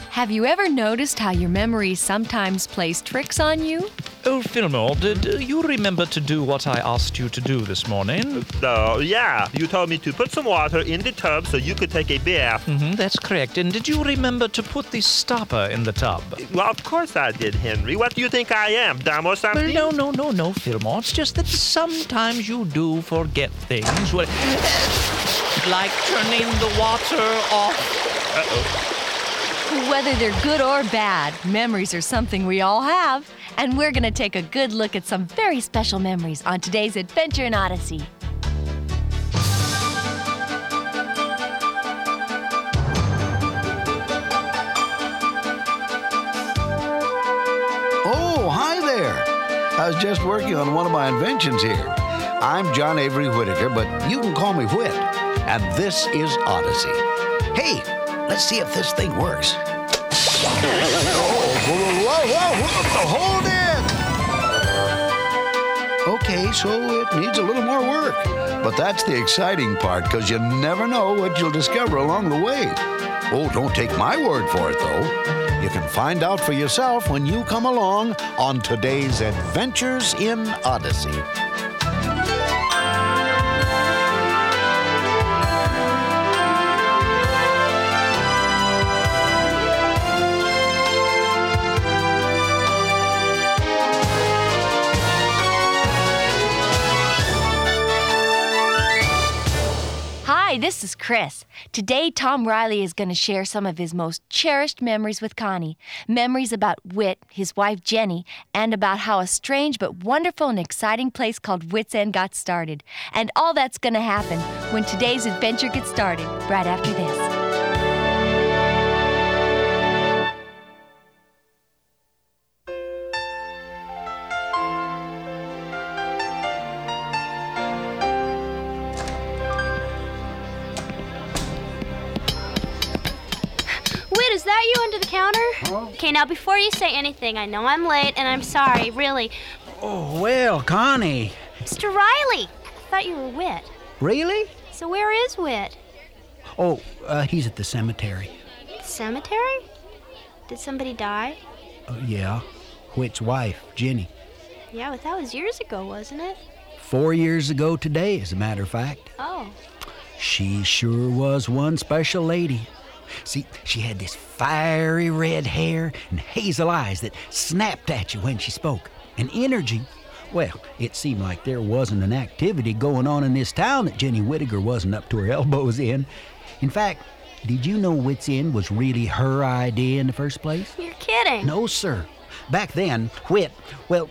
Have you ever noticed how your memory sometimes plays tricks on you? Oh, Fillmore, did you remember to do what I asked you to do this morning? Yeah. You told me to put some water in the tub so you could take a bath. That's correct. And did you remember to put the stopper in the tub? Well, of course I did, Henry. What do you think I am, dumb or something? Well, no, Fillmore. It's just that sometimes you do forget things. Well, like turning the water off. Uh-oh. Whether they're good or bad, memories are something we all have. And we're going to take a good look at some very special memories on today's Adventure in Odyssey. Oh, hi there. I was just working on one of my inventions here. I'm John Avery Whittaker, but you can call me Whit. And this is Odyssey. Hey, let's see if this thing works. Whoa, hold it! Okay, so it needs a little more work. But that's the exciting part, because you never know what you'll discover along the way. Oh, don't take my word for it, though. You can find out for yourself when you come along on today's Adventures in Odyssey. Hi, this is Chris. Today, Tom Riley is going to share some of his most cherished memories with Connie. Memories about Whit, his wife Jenny, and about how a strange but wonderful and exciting place called Whit's End got started. And all that's going to happen when today's adventure gets started, right after this. Is that you under the counter? Okay, now before you say anything, I know I'm late and I'm sorry, really. Oh, well, Connie. Mr. Riley, I thought you were Whit. Really? So where is Whit? Oh, he's at the cemetery. The cemetery? Did somebody die? Yeah, Whit's wife, Jenny. Yeah, but that was years ago, wasn't it? 4 years ago today, as a matter of fact. Oh. She sure was one special lady. See, she had this fiery red hair and hazel eyes that snapped at you when she spoke. And energy. Well, it seemed like there wasn't an activity going on in this town that Jenny Whittaker wasn't up to her elbows in. In fact, did you know Whit's End was really her idea in the first place? You're kidding. No, sir. Back then, Whit, well,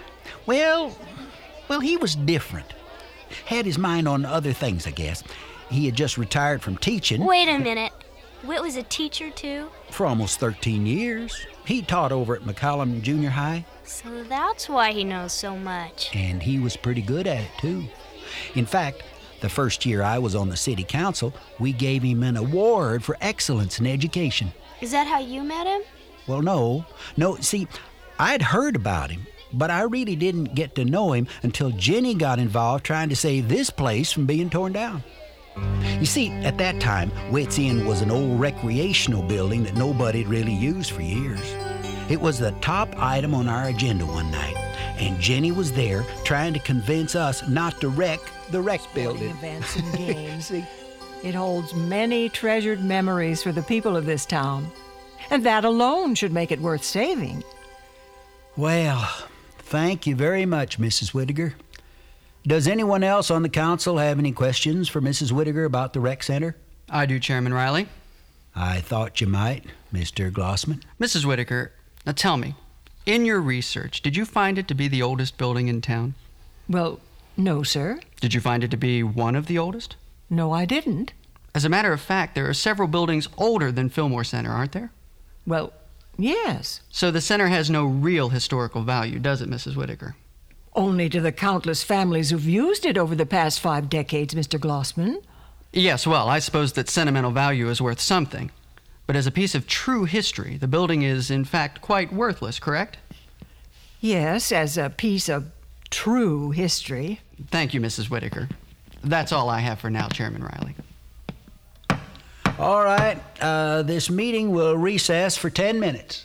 he was different. Had his mind on other things, I guess. He had just retired from teaching. Wait a minute. Whit was a teacher, too? For almost 13 years. He taught over at McCollum Junior High. So that's why he knows so much. And he was pretty good at it, too. In fact, the first year I was on the city council, we gave him an award for excellence in education. Is that how you met him? Well, no. See, I'd heard about him, but I really didn't get to know him until Jenny got involved trying to save this place from being torn down. You see, at that time, Whit's End was an old recreational building that nobody had really used for years. It was the top item on our agenda one night, and Jenny was there trying to convince us not to wreck the rec building. Events and games. See? It holds many treasured memories for the people of this town, and that alone should make it worth saving. Well, thank you very much, Mrs. Whittaker. Does anyone else on the council have any questions for Mrs. Whittaker about the rec center? I do, Chairman Riley. I thought you might, Mr. Glossman. Mrs. Whittaker, now tell me, in your research, did you find it to be the oldest building in town? Well, no, sir. Did you find it to be one of the oldest? No, I didn't. As a matter of fact, there are several buildings older than Fillmore Center, aren't there? Well, yes. So the center has no real historical value, does it, Mrs. Whittaker? Only to the countless families who've used it over the past 5 decades, Mr. Glossman. Yes, well, I suppose that sentimental value is worth something. But as a piece of true history, the building is, in fact, quite worthless, correct? Yes, as a piece of true history. Thank you, Mrs. Whittaker. That's all I have for now, Chairman Riley. All right, this meeting will recess for 10 minutes.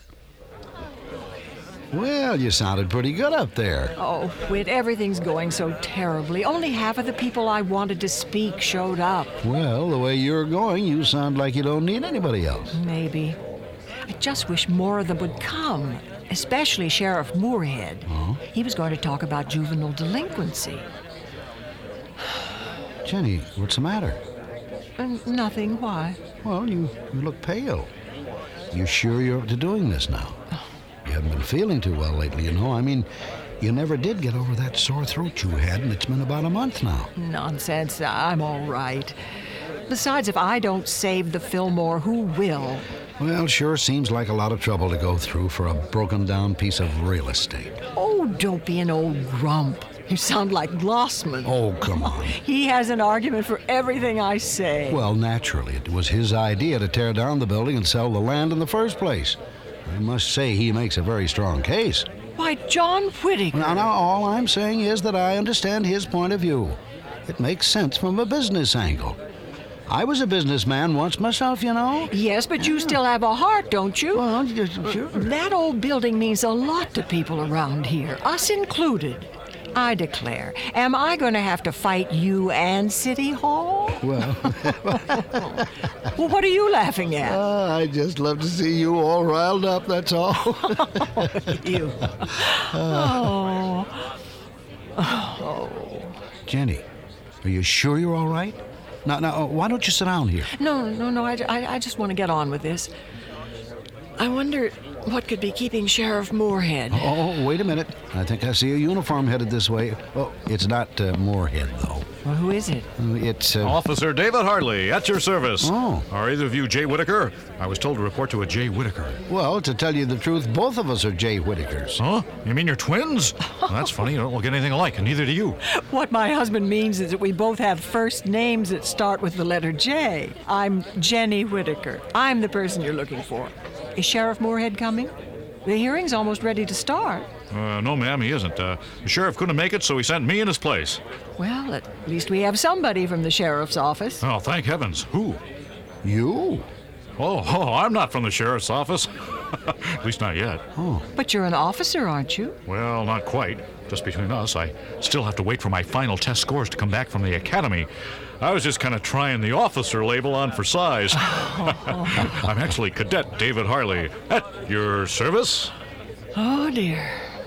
Well, you sounded pretty good up there. Oh, Whit, everything's going so terribly. Only half of the people I wanted to speak showed up. Well, the way you're going, you sound like you don't need anybody else. Maybe. I just wish more of them would come, especially Sheriff Moorhead. Oh? He was going to talk about juvenile delinquency. Jenny, what's the matter? Nothing. Why? Well, you look pale. You sure you're up to doing this now? You haven't been feeling too well lately, you know. I mean, you never did get over that sore throat you had, and it's been about a month now. Nonsense. I'm all right. Besides, if I don't save the Fillmore, who will? Well, sure seems like a lot of trouble to go through for a broken-down piece of real estate. Oh, don't be an old grump. You sound like Glossman. Oh, come on. He has an argument for everything I say. Well, naturally, it was his idea to tear down the building and sell the land in the first place. I must say he makes a very strong case. Why, John Whittaker. Now, all I'm saying is that I understand his point of view. It makes sense from a business angle. I was a businessman once myself, you know. Yes, but you still have a heart, don't you? Well, sure. That old building means a lot to people around here, us included. I declare, am I going to have to fight you and City Hall? Well, Well, what are you laughing at? I just love to see you all riled up, that's all. You. Jenny, are you sure you're all right? Now, why don't you sit down here? No, I just want to get on with this. I wonder what could be keeping Sheriff Moorhead. Oh, wait a minute. I think I see a uniform headed this way. Oh, it's not Moorhead, though. Well, who is it? It's... Officer David Hartley, at your service. Oh. Are either of you Jay Whittaker? I was told to report to a Jay Whittaker. Well, to tell you the truth, both of us are Jay Whittakers. Huh? You mean you're twins? Well, that's funny. You don't look anything alike, and neither do you. What my husband means is that we both have first names that start with the letter J. I'm Jenny Whittaker. I'm the person you're looking for. Is Sheriff Moorhead coming? The hearing's almost ready to start. No, ma'am, he isn't. The sheriff couldn't make it, so he sent me in his place. Well, at least we have somebody from the sheriff's office. Oh, thank heavens. Who? You? Oh, I'm not from the sheriff's office. At least not yet. Oh. But you're an officer, aren't you? Well, not quite. Just between us, I still have to wait for my final test scores to come back from the academy. I was just kind of trying the officer label on for size. I'm actually Cadet David Hartley. At your service? Oh, dear.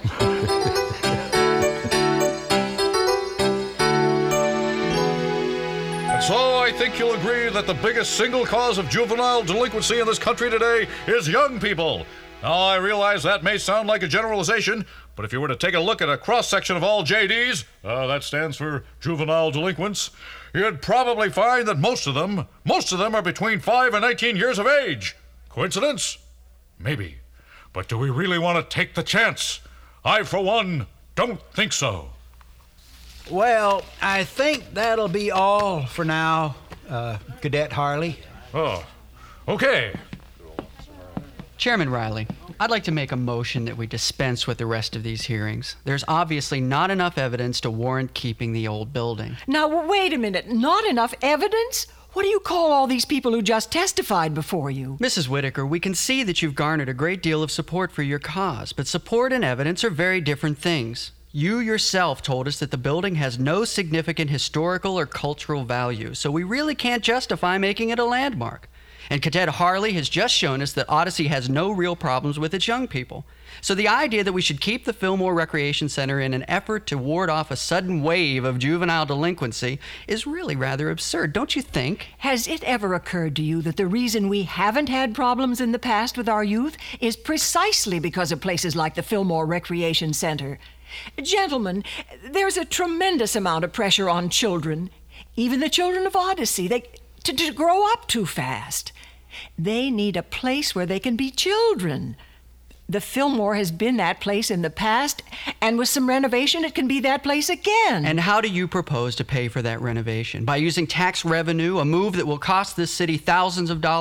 And so I think you'll agree that the biggest single cause of juvenile delinquency in this country today is young people. Now, I realize that may sound like a generalization, but if you were to take a look at a cross-section of all JDs, that stands for juvenile delinquents, you'd probably find that most of them are between 5 and 19 years of age. Coincidence? Maybe. But do we really want to take the chance? I, for one, don't think so. Well, I think that'll be all for now, Cadet Harley. Oh, okay. Chairman Riley, I'd like to make a motion that we dispense with the rest of these hearings. There's obviously not enough evidence to warrant keeping the old building. Now, wait a minute. Not enough evidence? What do you call all these people who just testified before you? Mrs. Whittaker, we can see that you've garnered a great deal of support for your cause, but support and evidence are very different things. You yourself told us that the building has no significant historical or cultural value, so we really can't justify making it a landmark. And Cadet Harley has just shown us that Odyssey has no real problems with its young people. So the idea that we should keep the Fillmore Recreation Center in an effort to ward off a sudden wave of juvenile delinquency is really rather absurd, don't you think? Has it ever occurred to you that the reason we haven't had problems in the past with our youth is precisely because of places like the Fillmore Recreation Center? Gentlemen, there's a tremendous amount of pressure on children, even the children of Odyssey, to grow up too fast. They need a place where they can be children. The Fillmore has been that place in the past, and with some renovation, it can be that place again. And how do you propose to pay for that renovation? By using tax revenue, a move that will cost this city thousands of dollars?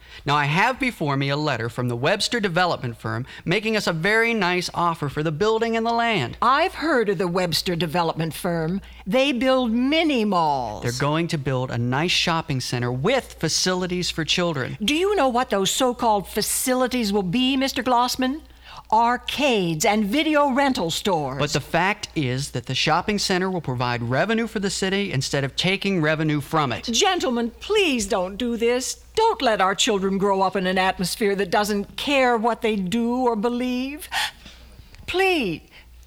Now, I have before me a letter from the Webster Development Firm making us a very nice offer for the building and the land. I've heard of the Webster Development Firm. They build mini malls. They're going to build a nice shopping center with facilities for children. Do you know what those so-called facilities will be, Mr. Glossman? Arcades and video rental stores. But the fact is that the shopping center will provide revenue for the city instead of taking revenue from it. Gentlemen, please don't do this. Don't let our children grow up in an atmosphere that doesn't care what they do or believe. Please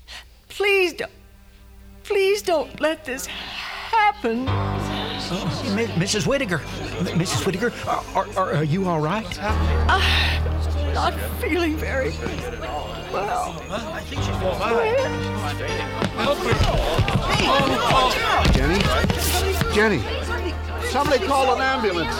don't let this happen. Mrs. Whittaker. Mrs. Whittaker, are you all right? Not feeling very well. I think she's all right. Jenny, somebody call an ambulance.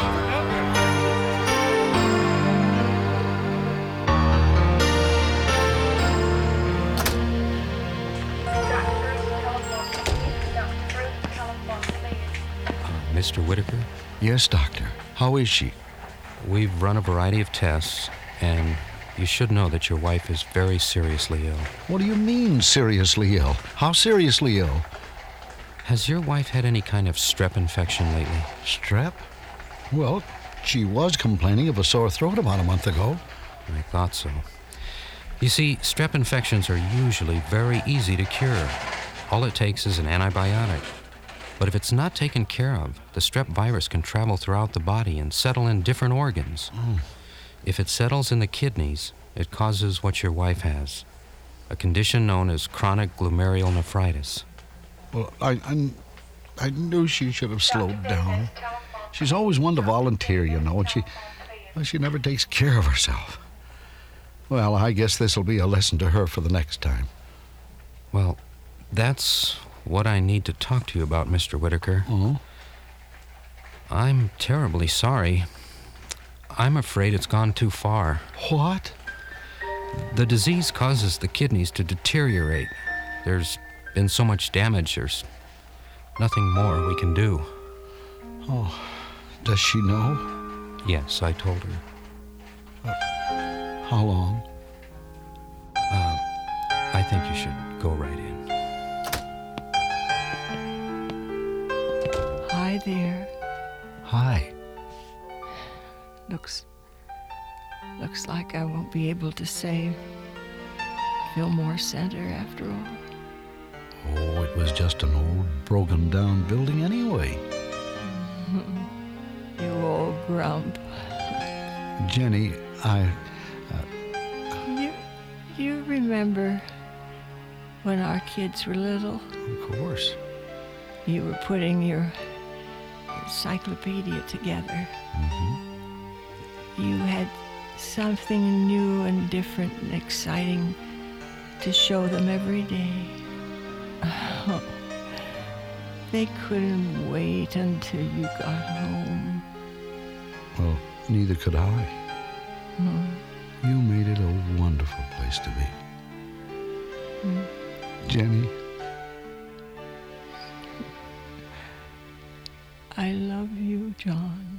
Mr. Whittaker? Yes, doctor. How is she? We've run a variety of tests, and you should know that your wife is very seriously ill. What do you mean, seriously ill? How seriously ill? Has your wife had any kind of strep infection lately? Strep? Well, she was complaining of a sore throat about a month ago. I thought so. You see, strep infections are usually very easy to cure. All it takes is an antibiotic. But if it's not taken care of, the strep virus can travel throughout the body and settle in different organs. If it settles in the kidneys, it causes what your wife has, a condition known as chronic glomerulonephritis. Well, I knew she should have slowed down. She's always one to volunteer, you know, and she never takes care of herself. Well, I guess this'll be a lesson to her for the next time. Well, that's what I need to talk to you about, Mr. Whittaker. Oh? I'm terribly sorry. I'm afraid it's gone too far. What? The disease causes the kidneys to deteriorate. There's been so much damage, there's nothing more we can do. Oh, does she know? Yes, I told her. How long? I think you should go right in. Hi there. Hi. Looks like I won't be able to save Fillmore Center after all. Oh, it was just an old, broken-down building anyway. You old grump. Jenny, You remember when our kids were little? Of course. You were putting your encyclopedia together. Mm-hmm. You had something new and different and exciting to show them every day. Oh, they couldn't wait until you got home. Well, neither could I. You made it a wonderful place to be. Jenny. I love you, John.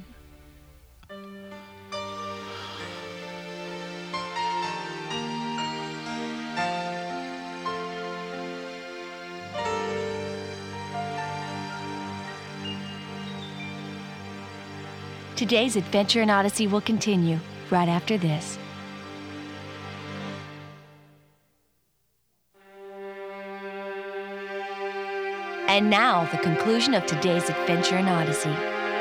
Today's Adventure in Odyssey will continue right after this. And now, the conclusion of today's Adventure in Odyssey.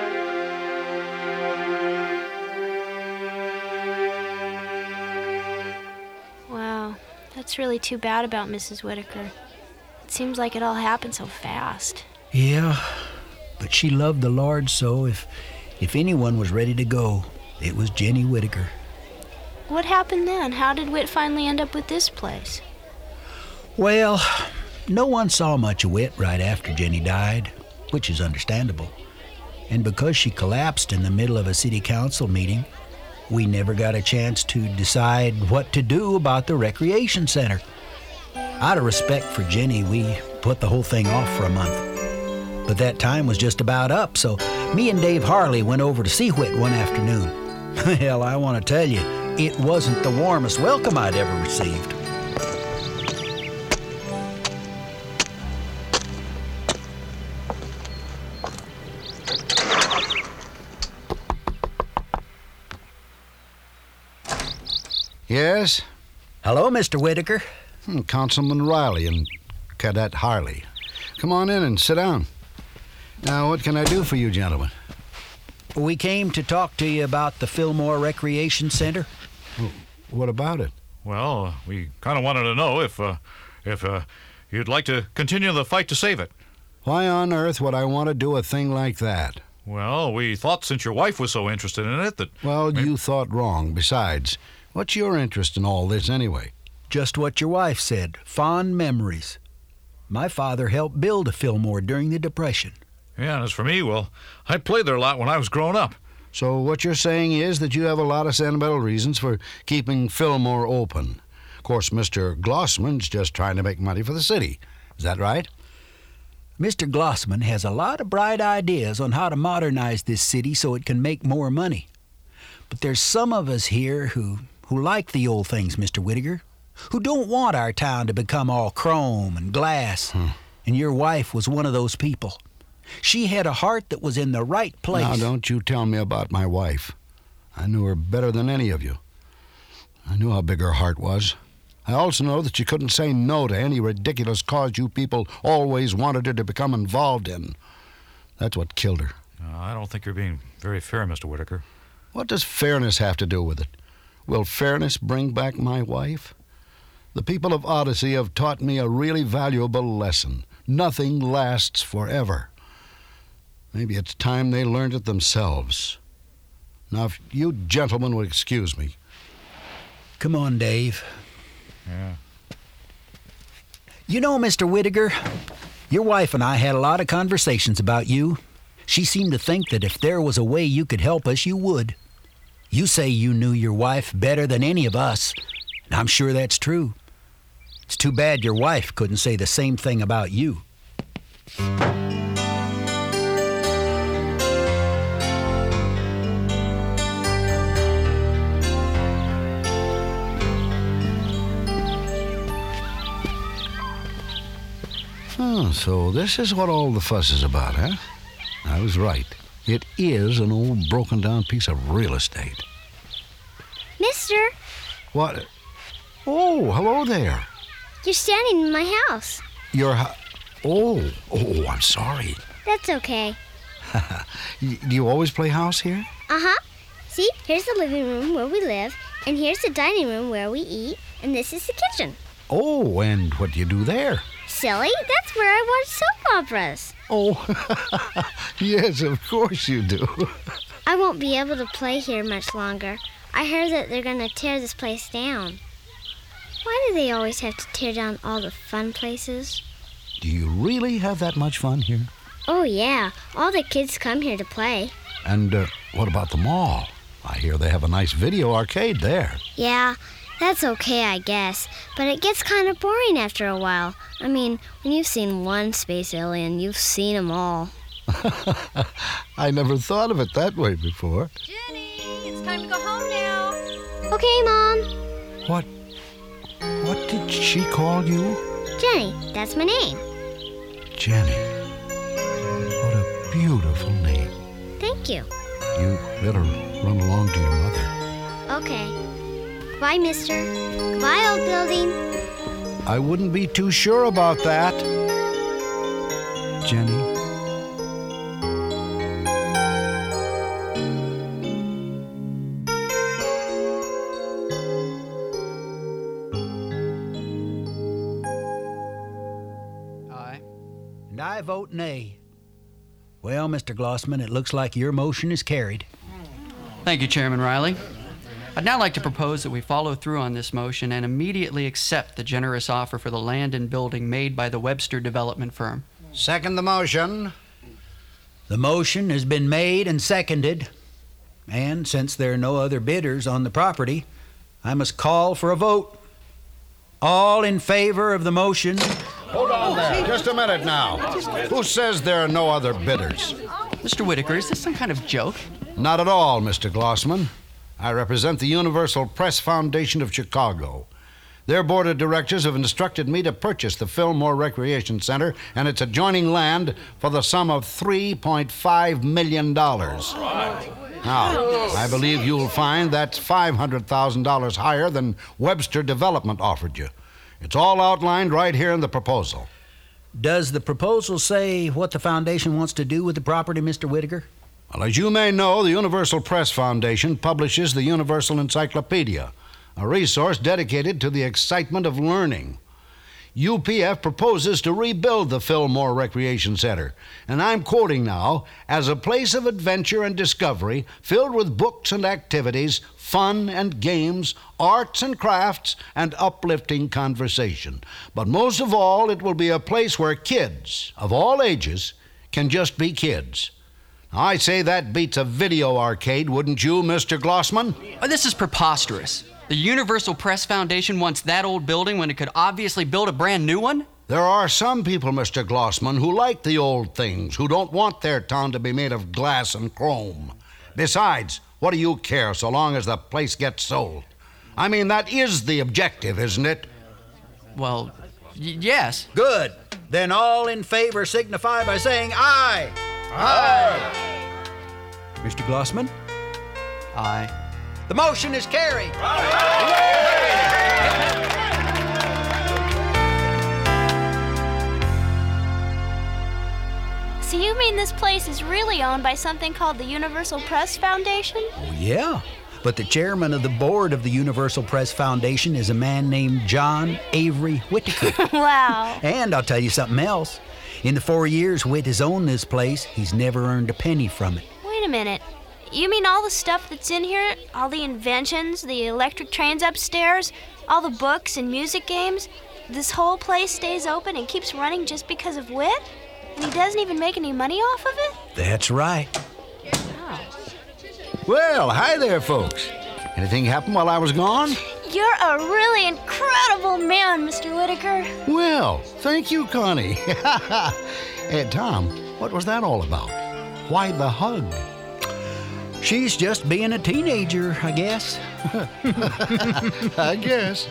Wow, that's really too bad about Mrs. Whittaker. It seems like it all happened so fast. Yeah, but she loved the Lord so if anyone was ready to go, it was Jenny Whittaker. What happened then? How did Whit finally end up with this place? Well, no one saw much of Whit right after Jenny died, which is understandable. And because she collapsed in the middle of a city council meeting, we never got a chance to decide what to do about the recreation center. Out of respect for Jenny, we put the whole thing off for a month. But that time was just about up, so me and Dave Harley went over to see Whit one afternoon. Hell, I want to tell you, it wasn't the warmest welcome I'd ever received. Yes? Hello, Mr. Whitaker. Councilman Riley and Cadet Harley. Come on in and sit down. Now, what can I do for you, gentlemen? We came to talk to you about the Fillmore Recreation Center. What about it? Well, we kind of wanted to know if you'd like to continue the fight to save it. Why on earth would I want to do a thing like that? Well, we thought since your wife was so interested in it that... Well, you thought wrong. Besides, what's your interest in all this anyway? Just what your wife said, fond memories. My father helped build a Fillmore during the Depression. Yeah, and as for me, well, I played there a lot when I was growing up. So what you're saying is that you have a lot of sentimental reasons for keeping Fillmore open. Of course, Mr. Glossman's just trying to make money for the city. Is that right? Mr. Glossman has a lot of bright ideas on how to modernize this city so it can make more money. But there's some of us here who like the old things, Mr. Whitaker, who don't want our town to become all chrome and glass. And your wife was one of those people. She had a heart that was in the right place. Now, don't you tell me about my wife. I knew her better than any of you. I knew how big her heart was. I also know that she couldn't say no to any ridiculous cause you people always wanted her to become involved in. That's what killed her. I don't think you're being very fair, Mr. Whitaker. What does fairness have to do with it? Will fairness bring back my wife? The people of Odyssey have taught me a really valuable lesson. Nothing lasts forever. Maybe it's time they learned it themselves. Now, if you gentlemen would excuse me. Come on, Dave. Yeah. You know, Mr. Whitaker, your wife and I had a lot of conversations about you. She seemed to think that if there was a way you could help us, you would. You say you knew your wife better than any of us, and I'm sure that's true. It's too bad your wife couldn't say the same thing about you. Oh, so this is what all the fuss is about, huh? I was right. It is an old broken-down piece of real estate. Mister, What? Oh, hello there. you're standing in my house. Oh, I'm sorry. That's okay. Do you always play house here? Uh-huh. See, here's the living room where we live, and here's the dining room where we eat, and this is the kitchen. Oh, and what do you do there? Silly, that's where I watch soap operas. Oh, yes, of course you do. I won't be able to play here much longer. I heard that they're going to tear this place down. Why do they always have to tear down all the fun places? Do you really have that much fun here? Oh, yeah. All the kids come here to play. And what about the mall? I hear they have a nice video arcade there. Yeah, that's okay, I guess. But it gets kind of boring after a while. I mean, when you've seen one space alien, you've seen them all. I never thought of it that way before. Jenny, it's time to go home now. Okay, Mom. What did she call you? Jenny, that's my name. Jenny. What a beautiful name. Thank you. You better run along to your mother. Okay. Goodbye, mister. Goodbye, old building. I wouldn't be too sure about that. Jenny. Aye. And I vote nay. Well, Mr. Glossman, it looks like your motion is carried. Thank you, Chairman Riley. I'd now like to propose that we follow through on this motion and immediately accept the generous offer for the land and building made by the Webster Development Firm. Second the motion. The motion has been made and seconded. And since there are no other bidders on the property, I must call for a vote. All in favor of the motion? Hold on there. Just a minute now. Who says there are no other bidders? Mr. Whitaker, is this some kind of joke? Not at all, Mr. Glossman. I represent the Universal Press Foundation of Chicago. Their board of directors have instructed me to purchase the Fillmore Recreation Center and its adjoining land for the sum of $3.5 million. Now, I believe you'll find that's $500,000 higher than Webster Development offered you. It's all outlined right here in the proposal. Does the proposal say what the foundation wants to do with the property, Mr. Whittaker? Well, as you may know, the Universal Press Foundation publishes the Universal Encyclopedia, a resource dedicated to the excitement of learning. UPF proposes to rebuild the Fillmore Recreation Center, and I'm quoting now, as a place of adventure and discovery filled with books and activities, fun and games, arts and crafts, and uplifting conversation. But most of all, it will be a place where kids of all ages can just be kids. Now, I say that beats a video arcade, wouldn't you, Mr. Glossman? Oh, this is preposterous. The Universal Press Foundation wants that old building when it could obviously build a brand new one? There are some people, Mr. Glossman, who like the old things, who don't want their town to be made of glass and chrome. Besides, what do you care so long as the place gets sold? I mean, that is the objective, isn't it? Well, yes. Good. Then all in favor signify by saying aye. Aye. Mr. Glossman? Aye. The motion is carried. So you mean this place is really owned by something called the Universal Press Foundation? Oh, yeah. But the chairman of the board of the Universal Press Foundation is a man named John Avery Whittaker. Wow. And I'll tell you something else. In the 4 years Whit has owned this place, he's never earned a penny from it. Wait a minute. You mean all the stuff that's in here, all the inventions, the electric trains upstairs, all the books and music games, this whole place stays open and keeps running just because of Whit? And he doesn't even make any money off of it? That's right. Wow. Well, hi there, folks. Anything happen while I was gone? You're a really incredible man, Mr. Whittaker. Well, thank you, Connie. Hey, Tom, what was that all about? Why the hug? She's just being a teenager, I guess. I guess.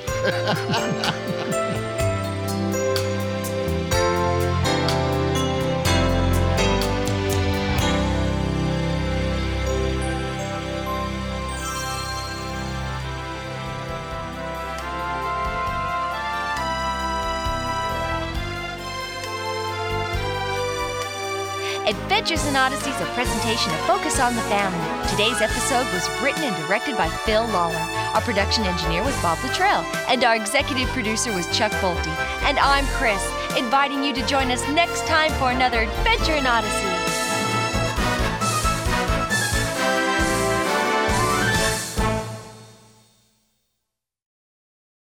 Adventures in Odyssey is a presentation of Focus on the Family. Today's episode was written and directed by Phil Lawler. Our production engineer was Bob Luttrell, and our executive producer was Chuck Bolte. And I'm Chris, inviting you to join us next time for another Adventure in Odyssey.